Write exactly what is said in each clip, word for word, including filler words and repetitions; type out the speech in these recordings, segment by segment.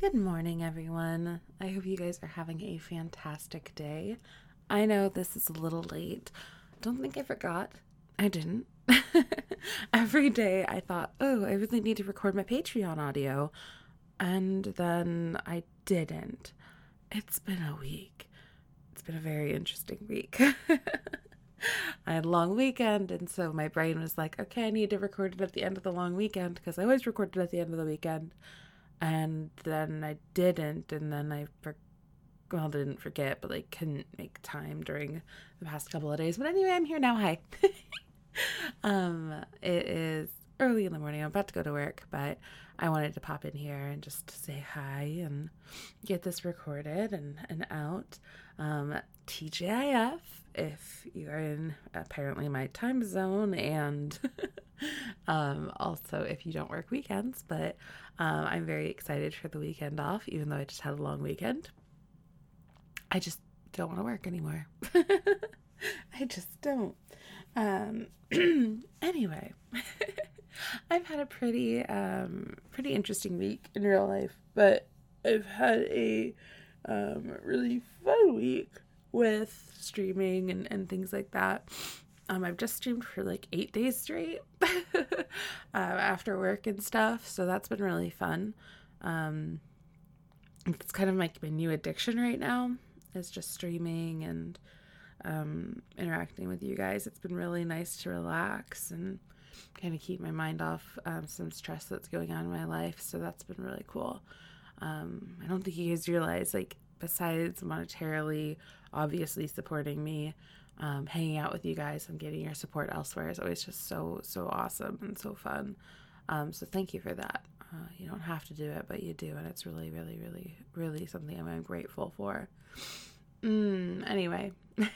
Good morning, everyone. I hope you guys are having a fantastic day. I know this is a little late. Don't think I forgot. I didn't. Every day I thought, oh, I really need to record my Patreon audio. And then I didn't. It's been a week. It's been a very interesting week. I had a long weekend, and so my brain was like, okay, I need to record it at the end of the long weekend because I always record it at the end of the weekend. And then I didn't, and then I, for- well, didn't forget, but I couldn't make time during the past couple of days. But anyway, I'm here now. Hi. um, it is early in the morning. I'm about to go to work, but I wanted to pop in here and just say hi and get this recorded and, and out. Um, T G I F, if you are in apparently my time zone, and um, also if you don't work weekends, but um, I'm very excited for the weekend off, even though I just had a long weekend. I just don't want to work anymore. I just don't. Um, anyway, I've had a pretty, um, pretty interesting week in real life, but I've had a um, really fun week with streaming and, and things like that. Um, I've just streamed for like eight days straight uh, after work and stuff, so that's been really fun. Um, it's kind of like my new addiction right now, is just streaming and um, interacting with you guys. It's been really nice to relax and kind of keep my mind off um, some stress that's going on in my life, so that's been really cool. Um, I don't think you guys realize, like, besides monetarily obviously supporting me, um, hanging out with you guys and getting your support elsewhere is always just so, so awesome and so fun. Um, so thank you for that. Uh, you don't have to do it, but you do, and it's really, really, really, really something I'm grateful for. Mm, anyway,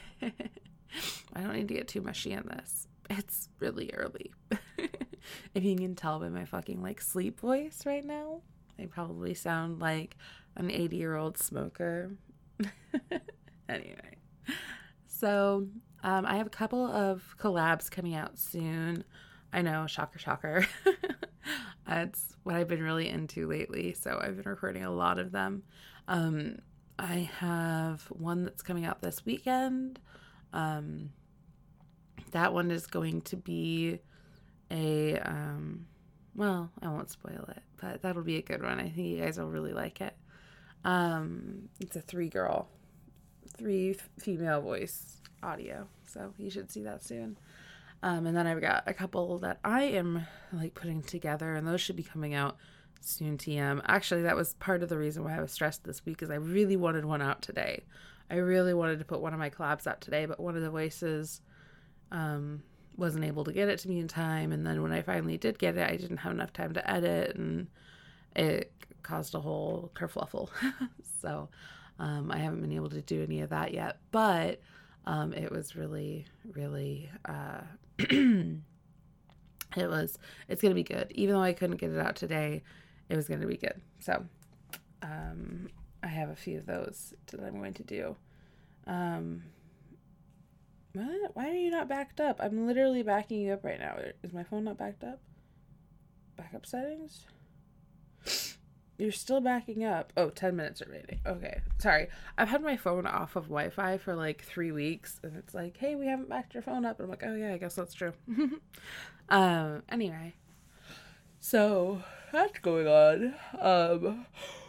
I don't need to get too mushy on this. It's really early. If you can tell by my fucking, like, sleep voice right now, I probably sound like an eighty-year-old smoker. Anyway, so um, I have a couple of collabs coming out soon. I know, shocker, shocker. It's what I've been really into lately, so I've been recording a lot of them. Um, I have one that's coming out this weekend. Um, that one is going to be a, um, well, I won't spoil it, but that'll be a good one. I think you guys will really like it. Um, it's a three girl, three f- female voice audio, so you should see that soon. Um, and then I've got a couple that I am like putting together, and those should be coming out soon. T M. Actually, that was part of the reason why I was stressed this week, is I really wanted one out today. I really wanted to put one of my collabs out today, but one of the voices um, wasn't able to get it to me in time. And then when I finally did get it, I didn't have enough time to edit, and it caused a whole kerfluffle. So um, I haven't been able to do any of that yet, but um, it was really, really, uh, it was, it's going to be good. Even though I couldn't get it out today, it was going to be good. So um, I have a few of those that I'm going to do. Um, what? Why are you not backed up? I'm literally backing you up right now. Is my phone not backed up? Backup settings? You're still backing up. Oh, ten minutes remaining. Okay. Sorry. I've had my phone off of Wi-Fi for like three weeks, and it's like, hey, we haven't backed your phone up. And I'm like, oh yeah, I guess that's true. um, anyway. So, that's going on. Um,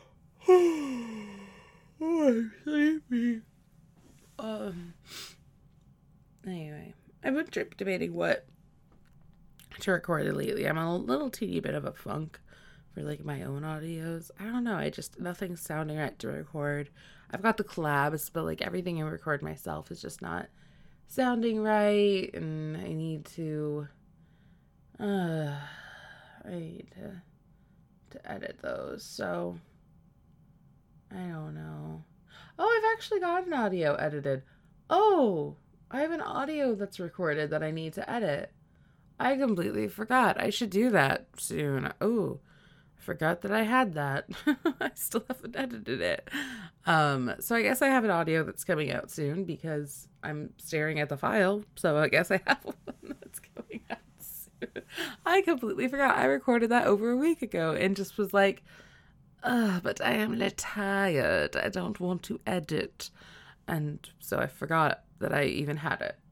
oh, I'm sleepy. Um, anyway. I've been trip debating what to record lately. I'm a little teeny bit of a funk for like my own audios. I don't know. I just, nothing's sounding right to record. I've got the collabs, but like everything I record myself is just not sounding right. And I need to, uh, I need to, to edit those. So I don't know. Oh, I've actually got an audio edited. Oh, I have an audio that's recorded that I need to edit. I completely forgot. I should do that soon. Oh, forgot that I had that. I still haven't edited it. Um, so I guess I have an audio that's coming out soon because I'm staring at the file. So I guess I have one that's coming out soon. I completely forgot. I recorded that over a week ago and just was like, Uh, but I am a little tired. I don't want to edit. And so I forgot that I even had it.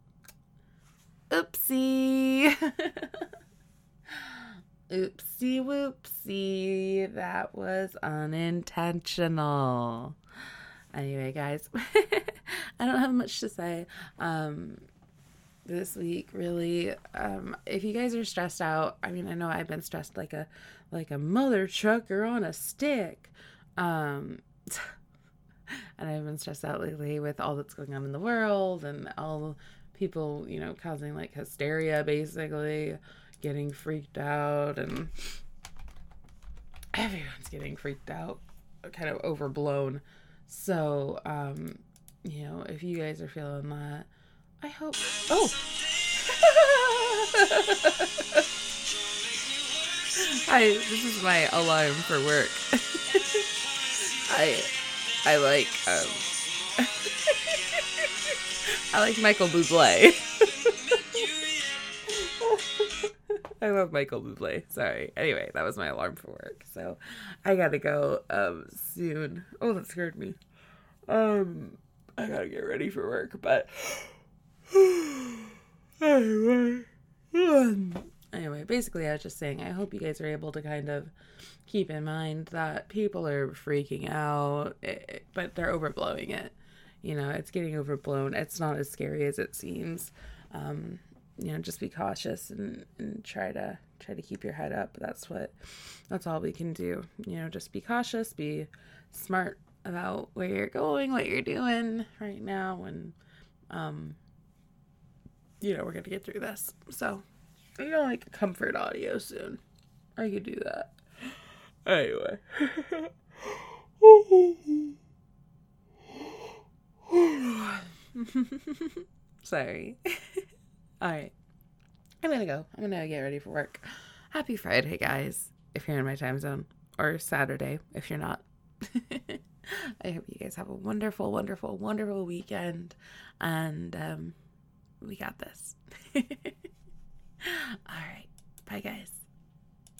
Oopsie. Oopsie whoopsie. That was unintentional. Anyway, guys, I don't have much to say. Um, this week, really, um, if you guys are stressed out, I mean, I know I've been stressed like a, like a mother trucker on a stick. Um, and I've been stressed out lately with all that's going on in the world and all people, you know, causing like hysteria, basically getting freaked out, and everyone's getting freaked out, kind of overblown. So, um, you know, if you guys are feeling that, I hope. Oh, hi. This is my alarm for work. I, I like, um, I like Michael Bublé. I love Michael Bublé. Sorry. Anyway, that was my alarm for work. So I gotta go um soon. Oh, that scared me. Um, I gotta get ready for work, but anyway. Anyway, basically I was just saying I hope you guys are able to kind of keep in mind that people are freaking out, but they're overblowing it. You know, it's getting overblown. It's not as scary as it seems. Um You know, just be cautious and, and try to try to keep your head up. That's what, that's all we can do. You know, just be cautious, be smart about where you're going, what you're doing right now. And, um, you know, we're going to get through this. So, you know, like a comfort audio soon. I could do that. Anyway. Sorry. All right. I'm going to go. I'm going to get ready for work. Happy Friday, guys, if you're in my time zone, or Saturday, if you're not. I hope you guys have a wonderful, wonderful, wonderful weekend. And um, we got this. All right. Bye, guys.